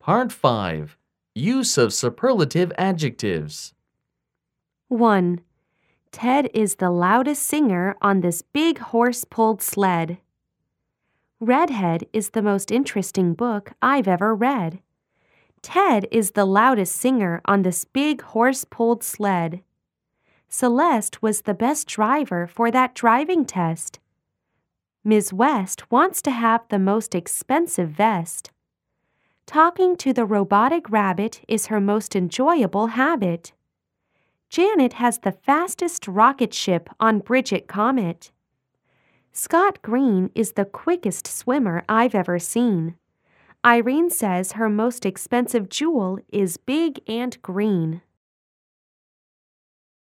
Part 5. Use of superlative adjectives. 1. Ted is the loudest singer on this big horse-pulled sled. Redhead is the most interesting book I've ever read. Ted is the loudest singer on this big horse-pulled sled. Celeste was the best driver for that driving test. Ms. West wants to have the most expensive vest. Talking to the robotic rabbit is her most enjoyable habit. Janet has the fastest rocket ship on Bridget Comet. Scott Green is the quickest swimmer I've ever seen. Irene says her most expensive jewel is big and green.